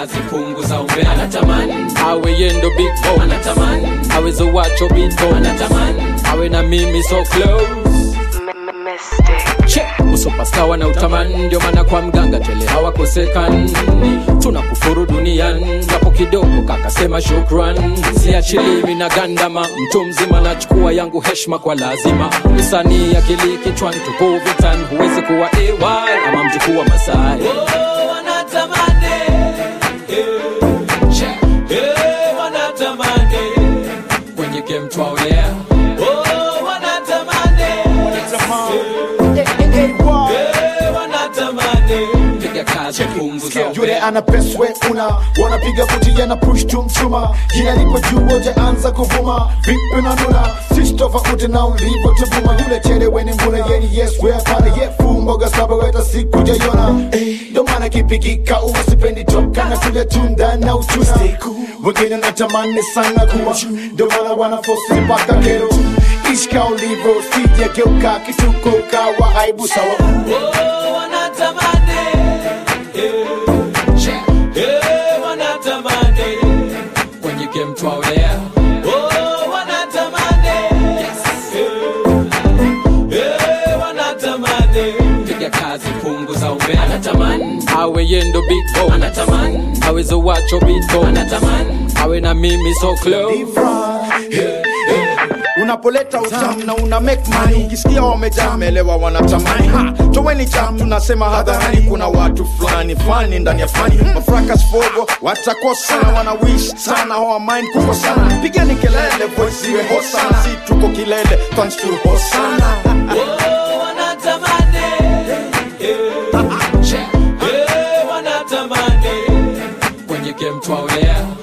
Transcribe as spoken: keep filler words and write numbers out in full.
kazi punguza umbea. Anatamani awe yendo big boss, anatamani awe Zowacho beatbox, anatamani awe na mimi so close. Check usupasta wana utamani, ndio maana kwa mganga tele hawakosekani. Tunakufuru duniani japo kidogo kakasema shukran. Siachili mimi na gandama, mtu mzima nachukua yangu heshima kwa lazima. Usanii akili kichwani tuko vitani, huwezi kuwa A Y ama mjukuu wa Masai. Oh, wanatamani check eh, wanatamani kwenye game twao yeah. Oh, wanatamani yule ana pesa we una wanapiga buti yana push to mchuma. Jina lipo juu wote anza kuvuma. Vipi na nuna sister ute na ulivo tubuma. Yule chere we ni mbuna yeni yes we apana yefu mboga saba weta siku jayona. Ndo maana kipikika uwasipendi toka na tule tunda na uchuna. Wengine natamani sana kuwa, ndo maana wanafosi mpaka kero. Ishka ulivo sije geuka kituko kawa aibu sawa. Oh, wanatamani eh, wanatamani kwenye game twao yeah. Oh, wanatamani eh, wanatamani piga kazi punguza umbea. Anatamani awe yendo big boss, anatamani awe Zowacho beatbox, anatamani awe na mimi so close. Unapoleta utamu na una make money, ukisikia wamejaa melewa wanatamani. Ha, toweni jam tunasema hadharani, kuna watu fulani fulani ndani ya fani. Mafrakas fogo watakosana, wana wish sana hoa mind kuko sana. Pigeni kelele voice iwe hosana, si tuko kilele thanks to hosana. Oh, wanatamani eh, wanatamani kwenye game twao yeah.